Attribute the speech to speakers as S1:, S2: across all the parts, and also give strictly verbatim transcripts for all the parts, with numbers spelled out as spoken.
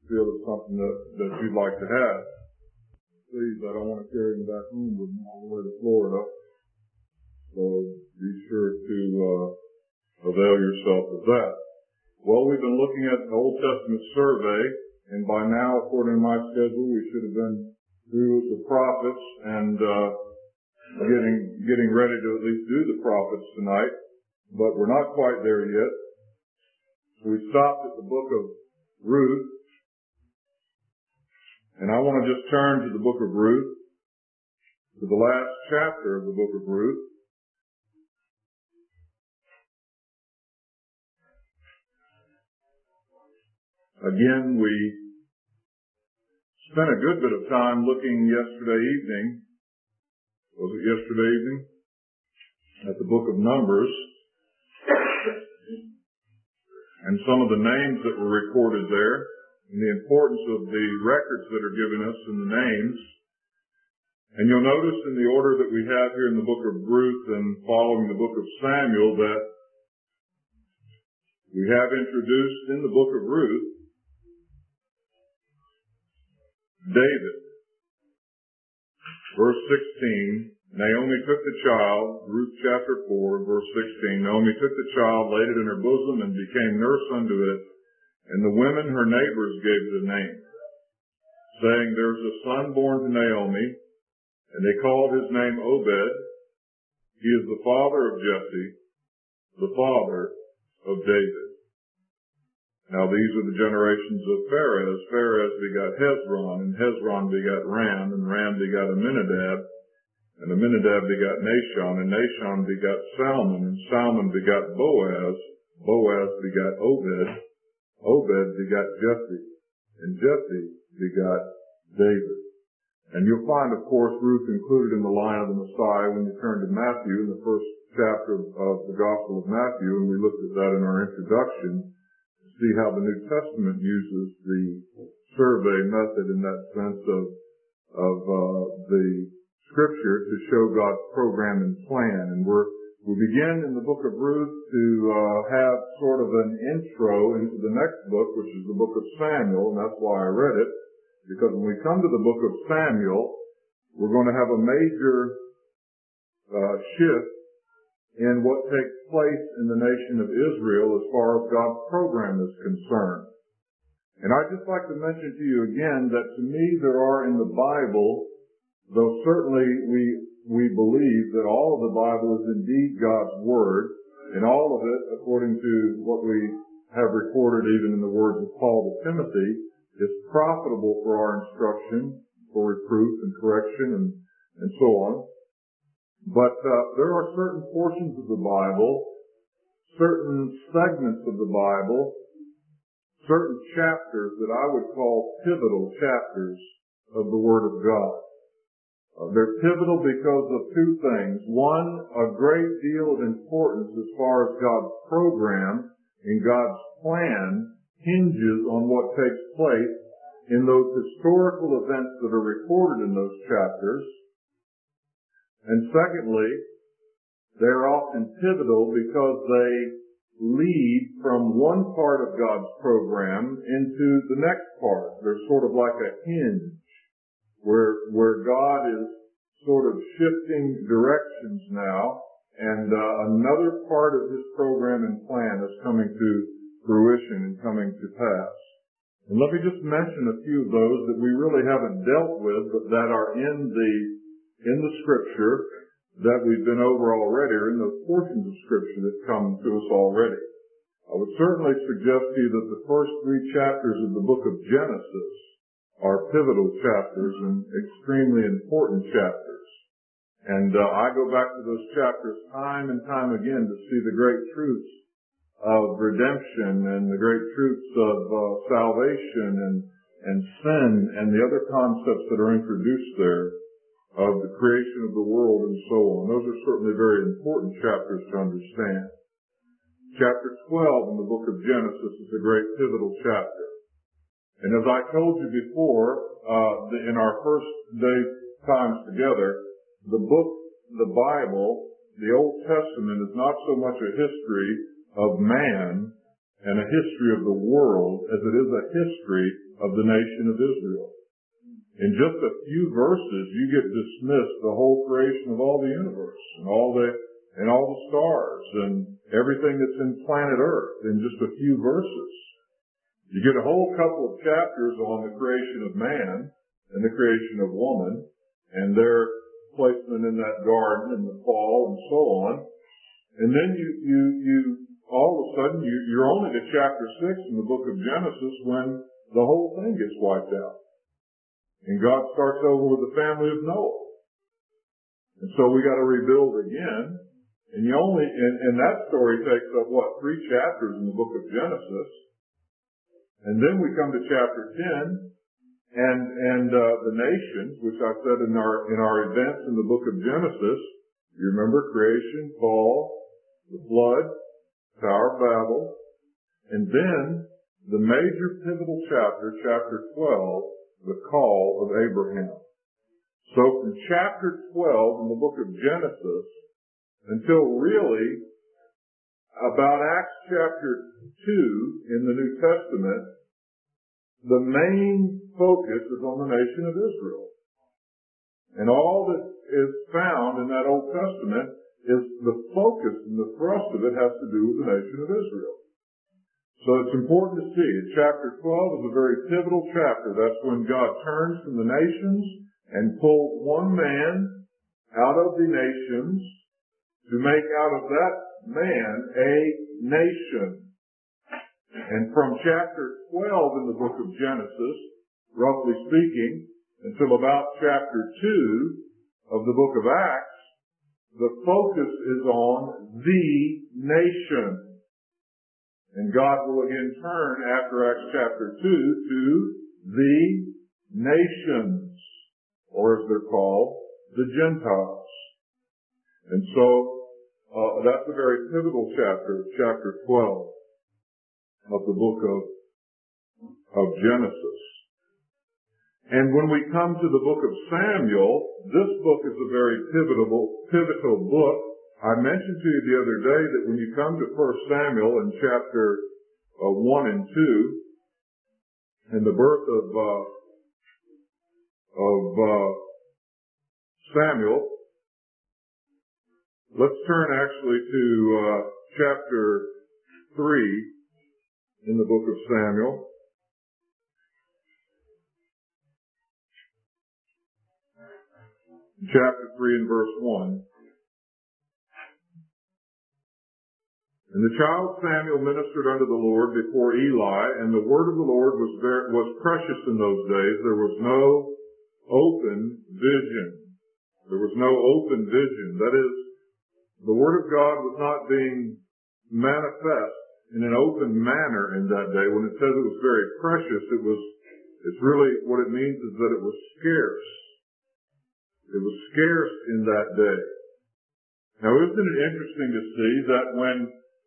S1: feel it's something that, that you'd like to have. Please, I don't want to carry them back home with me all the way to Florida. So be sure to uh, avail yourself of that. Well, we've been looking at the Old Testament survey, and by now, according to my schedule, we should have been through the prophets and uh, getting getting ready to at least do the prophets tonight. But we're not quite there yet. We stopped at the book of Ruth, and I want to just turn to the book of Ruth, to the last chapter of the book of Ruth. Again, we spent a good bit of time looking yesterday evening, was it yesterday evening, at the book of Numbers, and some of the names that were recorded there, and the importance of the records that are given us in the names. And you'll notice in the order that we have here in the book of Ruth and following the book of Samuel that we have introduced in the book of Ruth David. Verse sixteen, Naomi took the child, Ruth chapter four, verse sixteen, Naomi took the child, laid it in her bosom, and became nurse unto it. And the women, her neighbors, gave it a name, saying, There's a son born to Naomi, and they called his name Obed. He is the father of Jesse, the father of David. Now these are the generations of Pharez. Pharez begot Hezron, and Hezron begot Ram, and Ram begot Amminadab, and Amminadab begot Nahshon, and Nahshon begot Salmon, and Salmon begot Boaz. Boaz begot Obed. Obed begot Jesse, and Jesse begot David. And you'll find, of course, Ruth included in the line of the Messiah when you turn to Matthew, in the first chapter of the Gospel of Matthew, and we looked at that in our introduction, to see how the New Testament uses the survey method in that sense of, of uh, the Scripture to show God's program and plan. And we're We begin in the book of Ruth to uh, have sort of an intro into the next book, which is the book of Samuel, and that's why I read it, because when we come to the book of Samuel, we're going to have a major uh, shift in what takes place in the nation of Israel as far as God's program is concerned. And I'd just like to mention to you again that to me there are in the Bible, though certainly we We believe that all of the Bible is indeed God's Word, and all of it, according to what we have recorded even in the words of Paul to Timothy, is profitable for our instruction, for reproof and correction, and, and so on. But uh, there are certain portions of the Bible, certain segments of the Bible, certain chapters that I would call pivotal chapters of the Word of God. Uh, they're pivotal because of two things. One, a great deal of importance as far as God's program and God's plan hinges on what takes place in those historical events that are recorded in those chapters. And secondly, they're often pivotal because they lead from one part of God's program into the next part. They're sort of like a hinge, where where God is sort of shifting directions now, and uh, another part of His program and plan is coming to fruition and coming to pass. And let me just mention a few of those that we really haven't dealt with, but that are in the in the Scripture that we've been over already, or in those portions of Scripture that come to us already. I would certainly suggest to you that the first three chapters of the book of Genesis are pivotal chapters and extremely important chapters. And uh, I go back to those chapters time and time again to see the great truths of redemption and the great truths of uh, salvation and, and sin and the other concepts that are introduced there of the creation of the world and so on. Those are certainly very important chapters to understand. Chapter twelve in the book of Genesis is a great pivotal chapter. And as I told you before, uh, the, in our first day times together, the book, the Bible, the Old Testament is not so much a history of man and a history of the world as it is a history of the nation of Israel. In just a few verses, you get dismissed the whole creation of all the universe and all the and all the stars and everything that's in planet Earth in just a few verses. You get a whole couple of chapters on the creation of man and the creation of woman and their placement in that garden and the fall and so on. And then you, you, you, all of a sudden, you, you're only to chapter six in the book of Genesis when the whole thing gets wiped out. And God starts over with the family of Noah. And so we got to rebuild again. And you only, and, and that story takes up, what, three chapters in the book of Genesis. And then we come to chapter ten, and, and, uh, the nations, which I said in our, in our events in the book of Genesis, you remember creation, fall, the flood, Tower of Babel, and then the major pivotal chapter, chapter twelve, the call of Abraham. So from chapter twelve in the book of Genesis until really about Acts chapter two in the New Testament, the main focus is on the nation of Israel. And all that is found in that Old Testament is the focus and the thrust of it has to do with the nation of Israel. So it's important to see. Chapter twelve is a very pivotal chapter. That's when God turns from the nations and pulls one man out of the nations to make out of that man a nation. And from chapter twelve in the book of Genesis, roughly speaking, until about chapter two of the book of Acts, the focus is on the nation. And God will again turn after Acts chapter two to the nations, or as they're called, the Gentiles. And so, uh, that's a very pivotal chapter, chapter twelve of the book of, of Genesis. And when we come to the book of Samuel, this book is a very pivotal, pivotal book. I mentioned to you the other day that when you come to First Samuel in chapter uh, one and two, and the birth of uh, of uh, Samuel, let's turn actually to uh, chapter three in the book of Samuel. Chapter three and verse one. And the child Samuel ministered unto the Lord before Eli, and the word of the Lord was very, was precious in those days. There was no open vision. There was no open vision. That is, the word of God was not being manifest in an open manner in that day. When it says it was very precious, it was, it's really, what it means is that it was scarce. It was scarce in that day. Now, isn't it interesting to see that when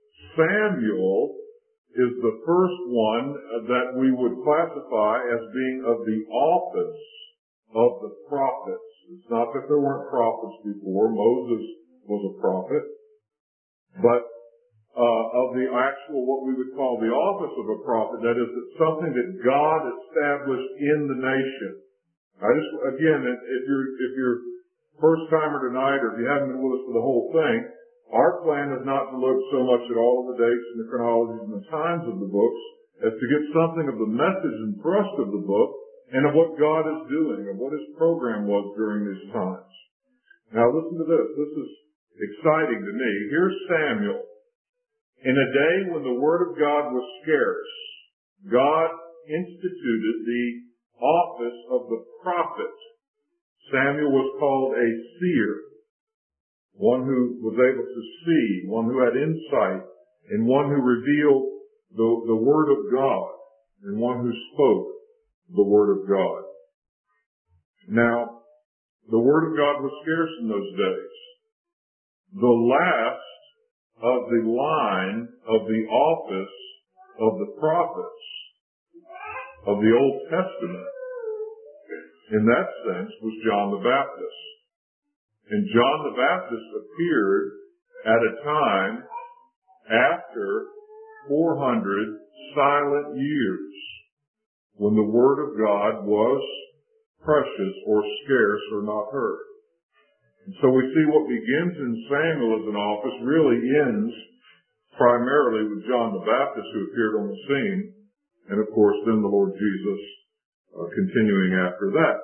S1: Samuel is the first one that we would classify as being of the office of the prophets. It's not that there weren't prophets before. Moses was a prophet. But uh, of the actual, what we would call the office of a prophet, that is, it's something that God established in the nation. I just, again, if you're, if you're first timer tonight, or if you haven't been with us for the whole thing, our plan is not to look so much at all of the dates and the chronologies and the times of the books as to get something of the message and thrust of the book and of what God is doing and what His program was during these times. Now listen to this. This is exciting to me. Here's Samuel. In a day when the Word of God was scarce, God instituted the office of the prophet. Samuel was called a seer, one who was able to see, one who had insight, and one who revealed the, the Word of God, and one who spoke the Word of God. Now, the Word of God was scarce in those days. The last of the line of the office of the prophets of the Old Testament, in that sense, was John the Baptist. And John the Baptist appeared at a time after four hundred silent years when the Word of God was precious or scarce or not heard. And so we see what begins in Samuel as an office really ends primarily with John the Baptist, who appeared on the scene, and of course then the Lord Jesus uh, continuing after that.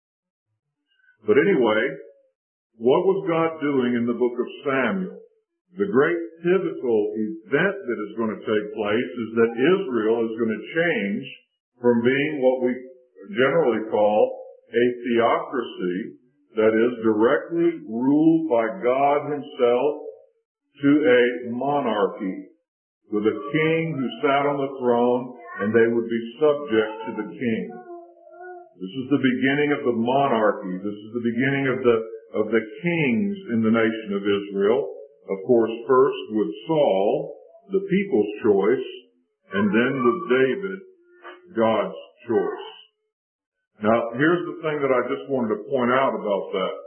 S1: But anyway, what was God doing in the book of Samuel? The great pivotal event that is going to take place is that Israel is going to change from being what we generally call a theocracy, that is directly ruled by God himself, to a monarchy with a king who sat on the throne and they would be subject to the king. This is the beginning of the monarchy. This is the beginning of the of the kings in the nation of Israel. Of course, first with Saul, the people's choice, and then with David, God's choice. Now, here's the thing that I just wanted to point out about that.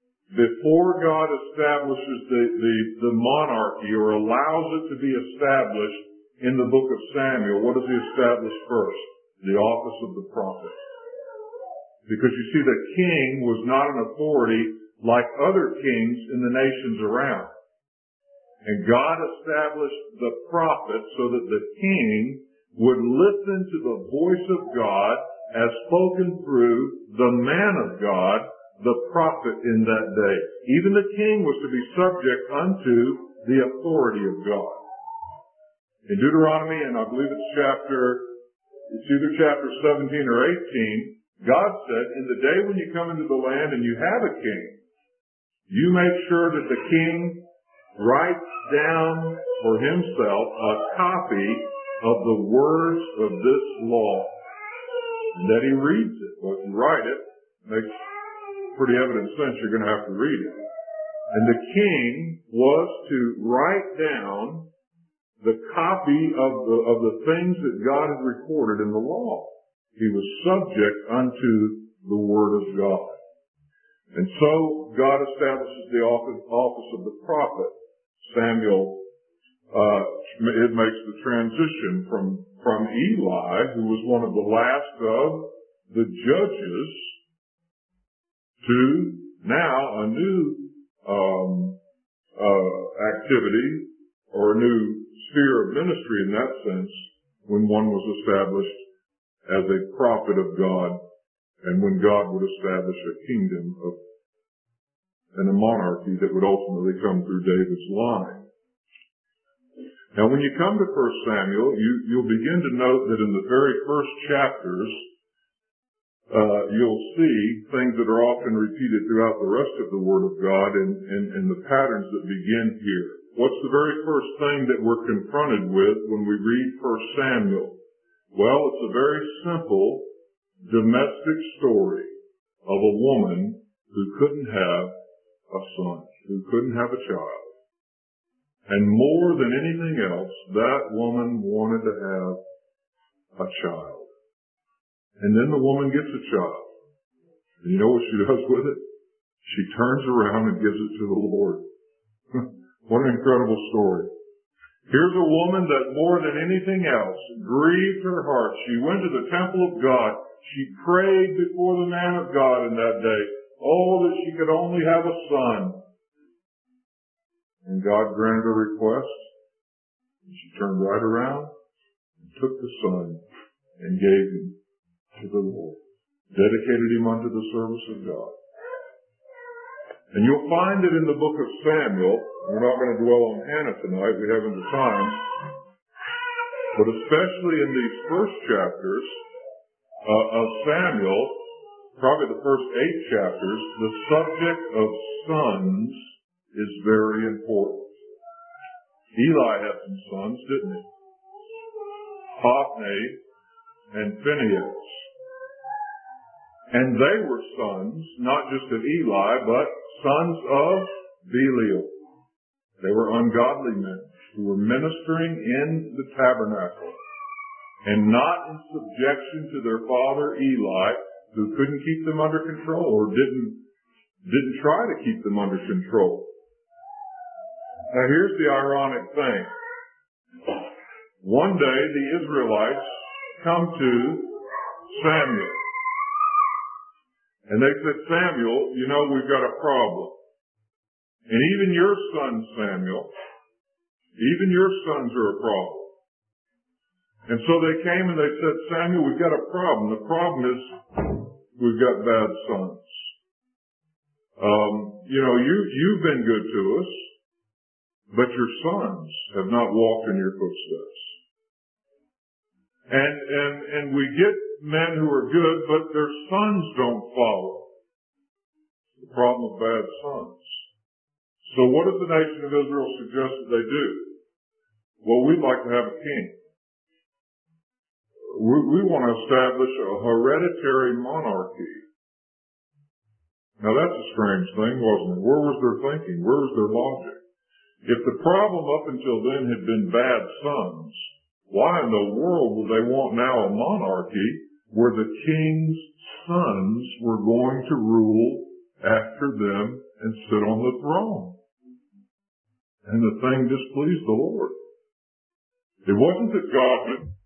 S1: Before God establishes the, the, the monarchy or allows it to be established in the book of Samuel, what does he establish first? The office of the prophet. Because you see, the king was not an authority like other kings in the nations around. And God established the prophet so that the king would listen to the voice of God as spoken through the man of God, the prophet in that day. Even the king was to be subject unto the authority of God. In Deuteronomy, and I believe it's chapter, it's either chapter seventeen or eighteen, God said, in the day when you come into the land and you have a king, you make sure that the king writes down for himself a copy of the words of this law, and that he reads it. Well, if you write it, it makes pretty evident sense you're going to have to read it. And the king was to write down the copy of the, of the things that God had recorded in the law. He was subject unto the Word of God. And so God establishes the office, office of the prophet. Samuel, uh, it makes the transition from, from Eli, who was one of the last of the judges, to now a new um, uh, activity or a new sphere of ministry in that sense, when one was established as a prophet of God, and when God would establish a kingdom of and a monarchy that would ultimately come through David's line. Now, when you come to First Samuel, you, you'll begin to note that in the very first chapters, Uh, you'll see things that are often repeated throughout the rest of the Word of God and, and, and the patterns that begin here. What's the very first thing that we're confronted with when we read First Samuel? Well, it's a very simple domestic story of a woman who couldn't have a son, who couldn't have a child. And more than anything else, that woman wanted to have a child. And then the woman gets a child. And you know what she does with it? She turns around and gives it to the Lord. What an incredible story. Here's a woman that more than anything else grieved her heart. She went to the temple of God. She prayed before the man of God in that day. Oh, that she could only have a son. And God granted her request. And she turned right around and took the son and gave him to the Lord, dedicated him unto the service of God. And you'll find it in the book of Samuel. We're not going to dwell on Hannah tonight, we haven't the time, but especially in these first chapters uh, of Samuel, probably the first eight chapters, the subject of sons is very important. Eli had some sons, didn't he? Hophni and Phinehas. And they were sons, not just of Eli, but sons of Belial. They were ungodly men who were ministering in the tabernacle and not in subjection to their father Eli, who couldn't keep them under control or didn't, didn't try to keep them under control. Now here's the ironic thing. One day the Israelites come to Samuel. And they said, Samuel, you know, we've got a problem. And even your son, Samuel, even your sons are a problem. And so they came and they said, Samuel, we've got a problem. The problem is we've got bad sons. Um, you know, you, you've been good to us, but your sons have not walked in your footsteps. And, and, and we get men who are good, but their sons don't follow. The problem of bad sons. So what does the nation of Israel suggest that they do? Well, we'd like to have a king. We, we want to establish a hereditary monarchy. Now that's a strange thing, wasn't it? Where was their thinking? Where was their logic? If the problem up until then had been bad sons, why in the world would they want now a monarchy where the king's sons were going to rule after them and sit on the throne? And the thing displeased the Lord. It wasn't that God